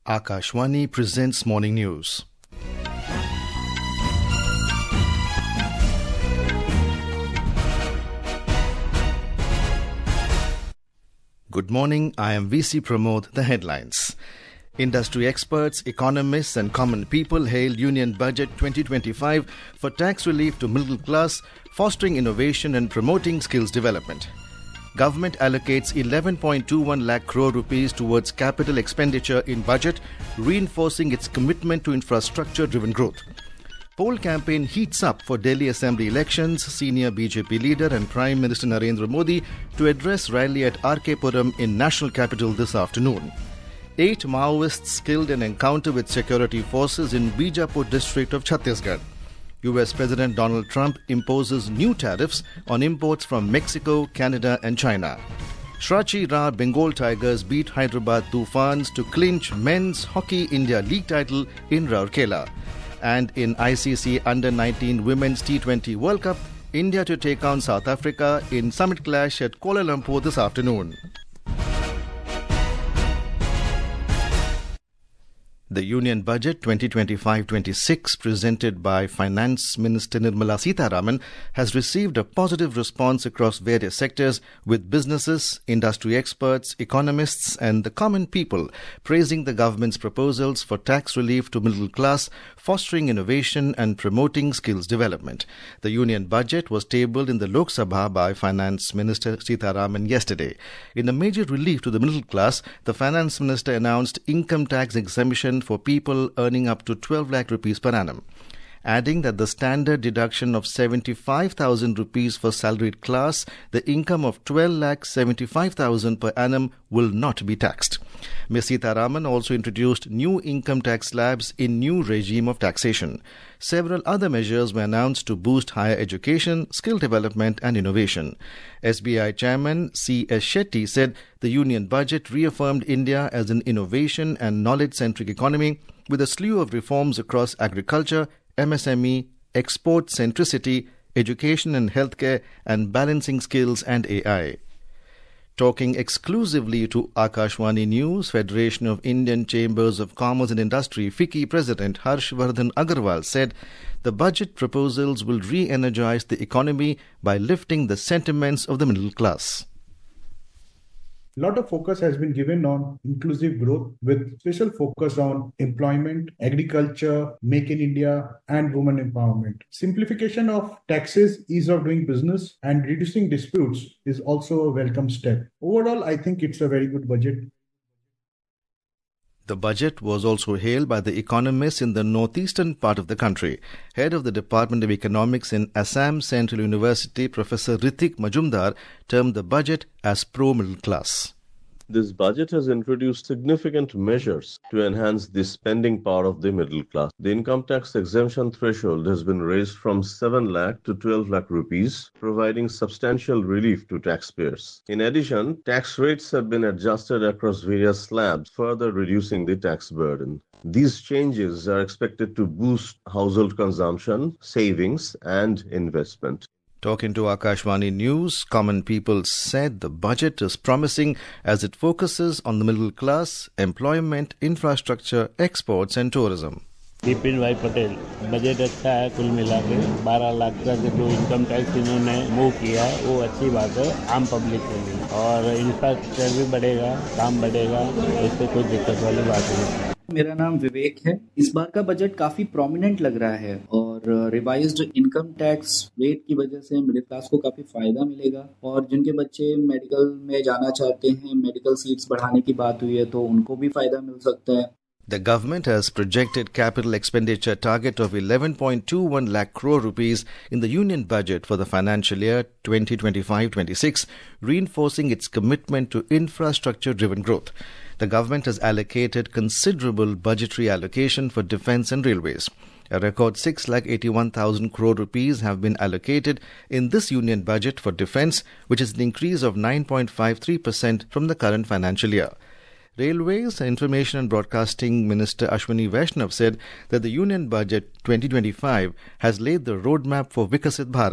Akashwani presents Morning News. Good morning, I am VC Pramod. The headlines. Industry experts, economists and common people hail Union Budget 2025 for tax relief to middle class, fostering innovation and promoting skills development. Government allocates 11.21 lakh crore rupees towards capital expenditure in budget, reinforcing its commitment to infrastructure-driven growth. Poll campaign heats up for Delhi Assembly elections. Senior BJP leader and Prime Minister Narendra Modi to address rally at RK Puram in national capital this afternoon. 8 Maoists killed in encounter with security forces in Bijapur district of Chhattisgarh. US President Donald Trump imposes new tariffs on imports from Mexico, Canada and China. Shrachi Ra Bengal Tigers beat Hyderabad Tufans to clinch Men's Hockey India League title in Rourkela. And in ICC Under-19 Women's T20 World Cup, India to take on South Africa in summit clash at Kuala Lumpur this afternoon. The Union Budget 2025-26 presented by Finance Minister Nirmala Sitharaman has received a positive response across various sectors, with businesses, industry experts, economists and the common people praising the government's proposals for tax relief to middle class, fostering innovation and promoting skills development. The Union Budget was tabled in the Lok Sabha by Finance Minister Sitharaman yesterday. In a major relief to the middle class, the Finance Minister announced income tax exemption for people earning up to 12 lakh rupees per annum, adding that the standard deduction of 75,000 rupees for salaried class, the income of 12,75,000 per annum will not be taxed. Ms. Sitharaman also introduced new income tax slabs in new regime of taxation. Several other measures were announced to boost higher education, skill development and innovation. SBI Chairman C.S. Shetty said the Union Budget reaffirmed India as an innovation and knowledge-centric economy with a slew of reforms across agriculture, MSME, export centricity, education and healthcare, and balancing skills and AI. Talking exclusively to Akashwani News, Federation of Indian Chambers of Commerce and Industry, FICCI President Harshvardhan Agarwal said the budget proposals will re-energize the economy by lifting the sentiments of the middle class. A lot of focus has been given on inclusive growth with special focus on employment, agriculture, Make in India and women empowerment. Simplification of taxes, ease of doing business and reducing disputes is also a welcome step. Overall, I think it's a very good budget. The budget was also hailed by the economists in the northeastern part of the country. Head of the Department of Economics in Assam Central University, Professor Ritik Majumdar, termed the budget as pro-middle class. This budget has introduced significant measures to enhance the spending power of the middle class. The income tax exemption threshold has been raised from 7 lakh to 12 lakh rupees, providing substantial relief to taxpayers. In addition, tax rates have been adjusted across various slabs, further reducing the tax burden. These changes are expected to boost household consumption, savings, and investment. Talking to Akashwani News, common people said the budget is promising as it focuses on the middle class, employment, infrastructure, exports and tourism. Bipin भाई Patel, budget अच्छा है कुल मिला के 12 लाख का जो income tax इन्होंने move किया है वो अच्छी बात है आम पब्लिक के लिए और इंफ्रास्ट्रक्चर भी बढ़ेगा, काम बढ़ेगा, इससे कोई दिक्कत वाली बात नहीं। मेरा नाम विवेक है। इस बार का बजट काफी प्रोमिनेंट लग रहा है और रिवाइज्ड इनकम टैक्स रेट की वजह से मिडिल क्लास को काफी फायदा मिलेगा और जिनके बच्चे मेडिकल में जाना चाहते हैं, मेडिकल सीट्स बढ़ाने की बात हुई है तो उनको भी फायदा मिल सकता है। The government has projected capital expenditure target of 11.21 lakh crore rupees in the Union Budget for the financial year 2025-26, reinforcing its commitment to infrastructure-driven growth. The government has allocated considerable budgetary allocation for defence and railways. A record 6,81,000 crore rupees have been allocated in this Union Budget for defence, which is an increase of 9.53% from the current financial year. Railways and Information and Broadcasting Minister Ashwini Vaishnav said that the Union Budget 2025 has laid the roadmap for Vikasit Bharat.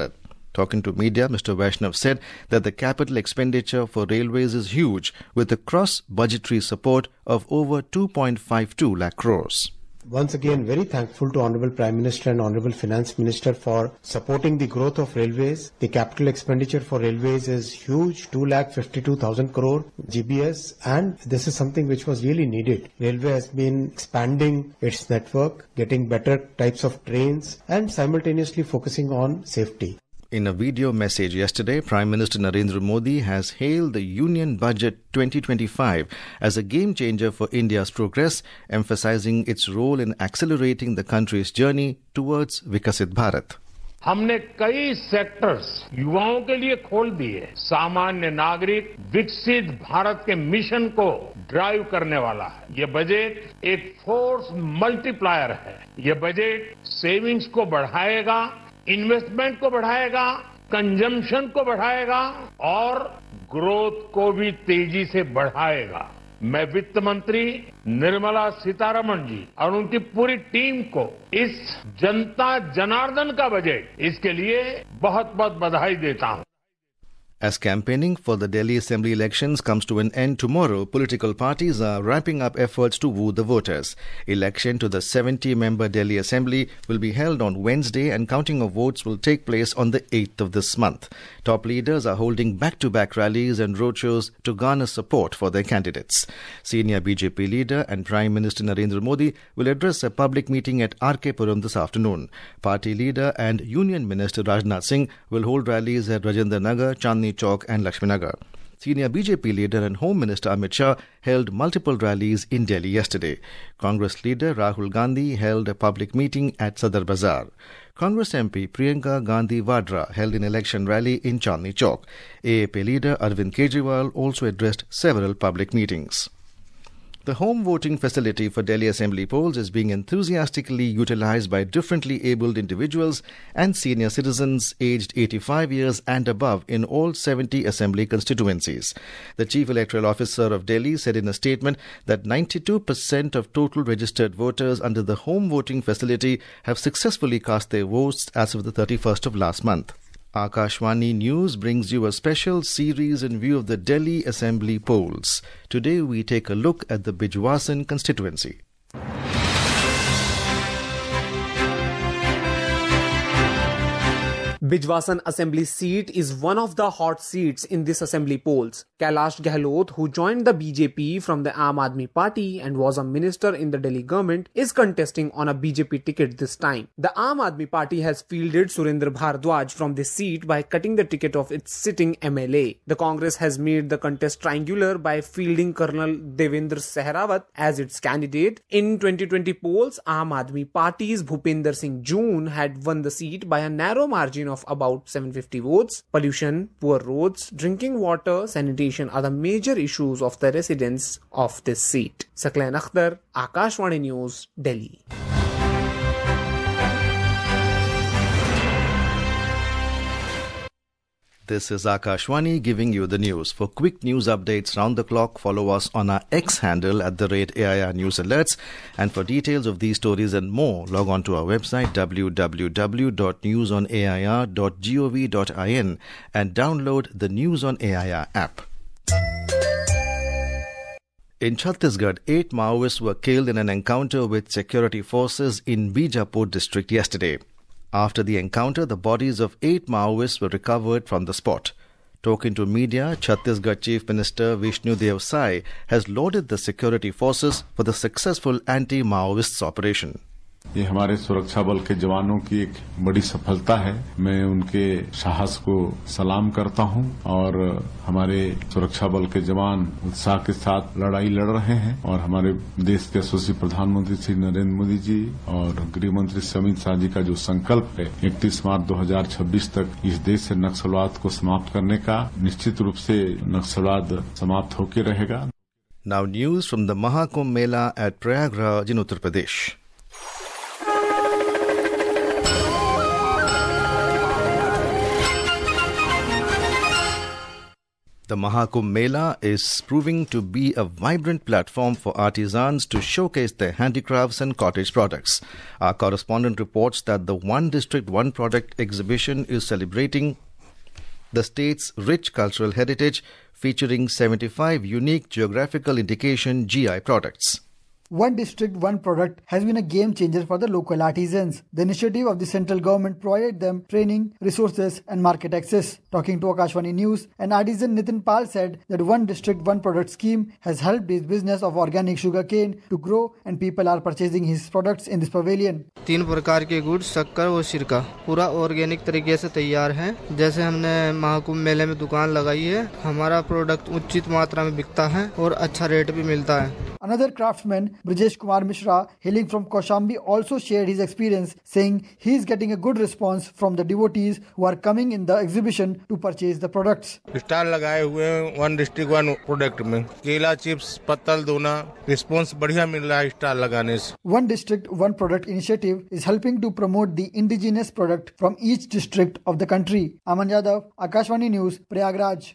Talking to media, Mr. Vaishnav said that the capital expenditure for railways is huge, with a cross-budgetary support of over 2.52 lakh crores. Once again, very thankful to Honourable Prime Minister and Honourable Finance Minister for supporting the growth of railways. The capital expenditure for railways is huge, 2,52,000 crore GBS, and this is something which was really needed. Railway has been expanding its network, getting better types of trains, and simultaneously focusing on safety. In a video message yesterday, Prime Minister Narendra Modi has hailed the Union Budget 2025 as a game changer for India's progress, emphasizing its role in accelerating the country's journey towards Vikasit Bharat. हमने कई sectors युवाओं के लिए खोल दिए। सामान्य नागरिक विकसित भारत के मिशन को ड्राइव करने वाला है। ये बजट एक फोर्स मल्टीप्लायर है। ये बजट सेविंग्स को बढ़ाएगा, इन्वेस्टमेंट को बढ़ाएगा, कंजम्पशन को बढ़ाएगा और ग्रोथ को भी तेजी से बढ़ाएगा। मैं वित्त मंत्री निर्मला सीतारमण जी और उनकी पूरी टीम को इस जनता जनार्दन का बजट इसके लिए बहुत बहुत बधाई देता हूं। As campaigning for the Delhi Assembly elections comes to an end tomorrow, political parties are ramping up efforts to woo the voters. Election to the 70-member Delhi Assembly will be held on Wednesday and counting of votes will take place on the 8th of this month. Top leaders are holding back-to-back rallies and roadshows to garner support for their candidates. Senior BJP leader and Prime Minister Narendra Modi will address a public meeting at RK Puram this afternoon. Party leader and Union Minister Rajnath Singh will hold rallies at Rajendra Nagar, Chandni Chowk and Lakshminagar. Senior BJP leader and Home Minister Amit Shah held multiple rallies in Delhi yesterday. Congress leader Rahul Gandhi held a public meeting at Sadar Bazaar. Congress MP Priyanka Gandhi Vadra held an election rally in Chandni Chowk. AAP leader Arvind Kejriwal also addressed several public meetings. The home voting facility for Delhi Assembly polls is being enthusiastically utilized by differently abled individuals and senior citizens aged 85 years and above in all 70 Assembly constituencies. The Chief Electoral Officer of Delhi said in a statement that 92% of total registered voters under the home voting facility have successfully cast their votes as of the 31st of last month. Akashvani News brings you a special series in view of the Delhi Assembly polls. Today we take a look at the Bijwasan constituency. Bijwasan Assembly seat is one of the hot seats in this Assembly polls. Kailash Gehlot, who joined the BJP from the Aam Aadmi Party and was a minister in the Delhi government, is contesting on a BJP ticket this time. The Aam Aadmi Party has fielded Surendra Bhardwaj from this seat by cutting the ticket of its sitting MLA. The Congress has made the contest triangular by fielding Colonel Devendra Sehrawat as its candidate. In 2020 polls, Aam Aadmi Party's Bhupinder Singh Joon had won the seat by a narrow margin of about 750 votes. Pollution, poor roads, drinking water, sanitation are the major issues of the residents of this seat. Saklain Akhtar, Akashvani News, Delhi. This is Akashvani giving you the news. For quick news updates round the clock, follow us on our X handle at @AIR News Alerts. And for details of these stories and more, log on to our website www.newsonair.gov.in and download the News on AIR app. In Chhattisgarh, 8 Maoists were killed in an encounter with security forces in Bijapur district yesterday. After the encounter, the bodies of 8 Maoists were recovered from the spot. Talking to media, Chhattisgarh Chief Minister Vishnu Dev Sai has lauded the security forces for the successful anti-Maoists operation. ये हमारे सुरक्षा बल के जवानों की एक बड़ी सफलता है। मैं उनके साहस को सलाम करता हूं और हमारे सुरक्षा बल के जवान उत्साह के साथ लड़ाई लड़ रहे हैं और हमारे देश के यशस्वी प्रधानमंत्री श्री नरेंद्र मोदी जी और गृह मंत्री अमित शाह जी का जो संकल्प है 31 मार्च 2026 तक इस देश से नक्सलवाद को समाप्त करने का, निश्चित रूप से नक्सलवाद समाप्त होकर रहेगा। Now news from the Mahakumbh Mela at Prayagraj in Uttar Pradesh. The Mahakumbh Mela is proving to be a vibrant platform for artisans to showcase their handicrafts and cottage products. Our correspondent reports that the One District, One Product exhibition is celebrating the state's rich cultural heritage, featuring 75 unique geographical indication GI products. One district, one product has been a game changer for the local artisans. The initiative of the central government provided them training, resources and market access. Talking to Akashvani News, an artisan Nitin Pal said that one district, one product scheme has helped his business of organic sugarcane to grow and people are purchasing his products in this pavilion. 3 प्रकार के गुड़, शक्कर और सिरका पूरा organic तरीके से तैयार है। जैसे हमने महाकुंभ मेले में दुकान लगाई है, हमारा प्रोडक्ट उचित मात्रा में बिकता है और अच्छा रेट भी मिलता है। Another craftsman, Brijesh Kumar Mishra, hailing from Kaushambi, also shared his experience, saying he is getting a good response from the devotees who are coming in the exhibition to purchase the products. Stall लगाए हुए हैं one district one product में, केला chips, पत्तल दोना, response बढ़िया मिल रहा है स्टाल लगाने से। One district, one product initiative is helping to promote the indigenous product from each district of the country. Aman Yadav, Akashvani News, Prayagraj.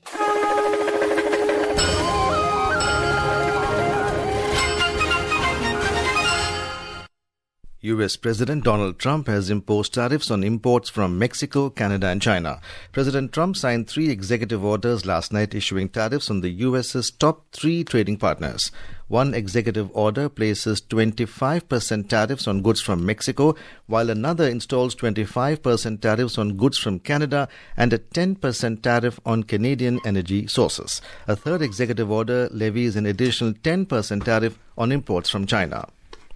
US President Donald Trump has imposed tariffs on imports from Mexico, Canada and China. President Trump signed 3 executive orders last night issuing tariffs on the US's top 3 trading partners. One executive order places 25% tariffs on goods from Mexico, while another installs 25% tariffs on goods from Canada and a 10% tariff on Canadian energy sources. A third executive order levies an additional 10% tariff on imports from China.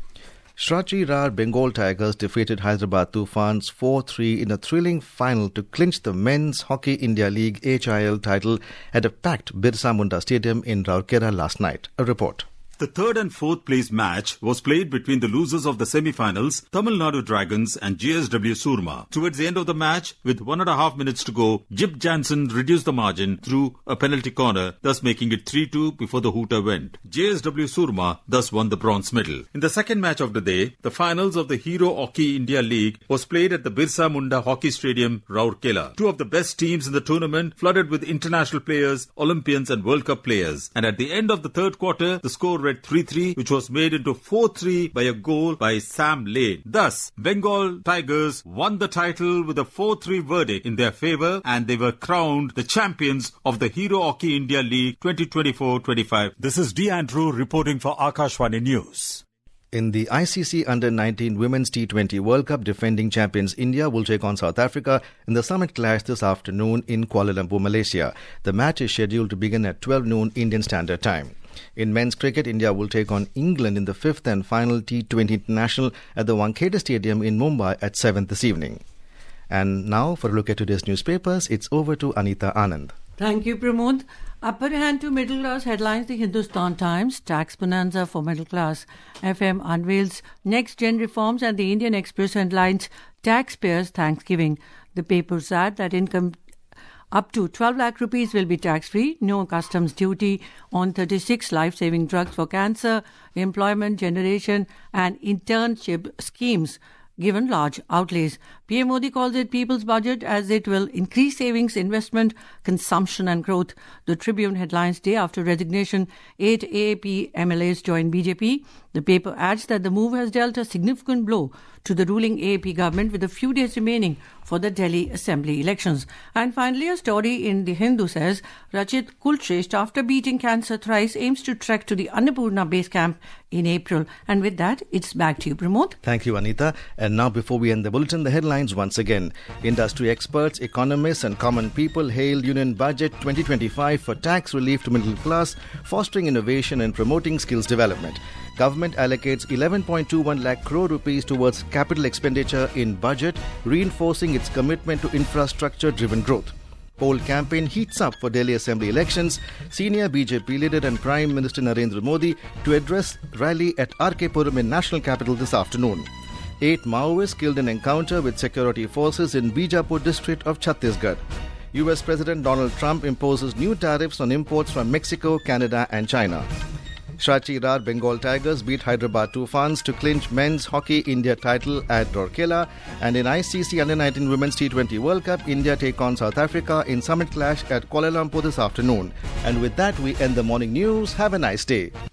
Shrachi Rar Bengal Tigers defeated Hyderabad Tufans 4-3 in a thrilling final to clinch the Men's Hockey India League HIL title at a packed Birsa Munda Stadium in Rourkela last night. A report. The third and fourth place match was played between the losers of the semi-finals, Tamil Nadu Dragons and JSW Surma. Towards the end of the match, with 1.5 minutes to go, Jip Jansen reduced the margin through a penalty corner, thus making it 3-2 before the hooter went. JSW Surma thus won the bronze medal. In the second match of the day, the finals of the Hero Hockey India League was played at the Birsa Munda Hockey Stadium, Rourkela. 2 of the best teams in the tournament flooded with international players, Olympians and World Cup players. And at the end of the third quarter, the score read 3-3, which was made into 4-3 by a goal by Sam Lane. Thus, Bengal Tigers won the title with a 4-3 verdict in their favour and they were crowned the champions of the Hero Hockey India League 2024-25. This is D. Andrew reporting for Akashvani News. In the ICC Under-19 Women's T20 World Cup, defending champions India will take on South Africa in the summit clash this afternoon in Kuala Lumpur, Malaysia. The match is scheduled to begin at 12 noon Indian Standard Time. In men's cricket, India will take on England in the 5th and final T20 International at the Wankhede Stadium in Mumbai at 7 this evening. And now, for a look at today's newspapers, it's over to Anita Anand. Thank you, Pramod. Upper hand to middle class headlines, the Hindustan Times, tax bonanza for middle class. FM unveils next gen reforms, and the Indian Express headlines, taxpayers Thanksgiving. The papers add that income up to 12 lakh rupees will be tax-free, no customs duty on 36 life-saving drugs for cancer, employment generation and internship schemes given large outlays. PM Modi calls it people's budget as it will increase savings, investment, consumption and growth. The Tribune headlines, day after resignation, 8 AAP MLAs join BJP. The paper adds that the move has dealt a significant blow to the ruling AAP government with a few days remaining for the Delhi Assembly elections. And finally, a story in The Hindu says, Rachit Kulshrestha, after beating cancer thrice, aims to trek to the Annapurna base camp in April. And with that, it's back to you, Pramod. Thank you, Anita. And now, before we end the bulletin, the headlines once again. Industry experts, economists and common people hail Union Budget 2025 for tax relief to middle class, fostering innovation and promoting skills development. Government allocates 11.21 lakh crore rupees towards capital expenditure in budget, reinforcing its commitment to infrastructure-driven growth. Poll campaign heats up for Delhi Assembly elections. Senior BJP leader and Prime Minister Narendra Modi to address rally at RK Puram in national capital this afternoon. 8 Maoists killed in encounter with security forces in Bijapur district of Chhattisgarh. US President Donald Trump imposes new tariffs on imports from Mexico, Canada and China. Shrachi Rar Bengal Tigers beat Hyderabad Tufans to clinch Men's Hockey India title at Rourkela. And in ICC Under-19 Women's T20 World Cup, India take on South Africa in summit clash at Kuala Lumpur this afternoon. And with that, we end the morning news. Have a nice day.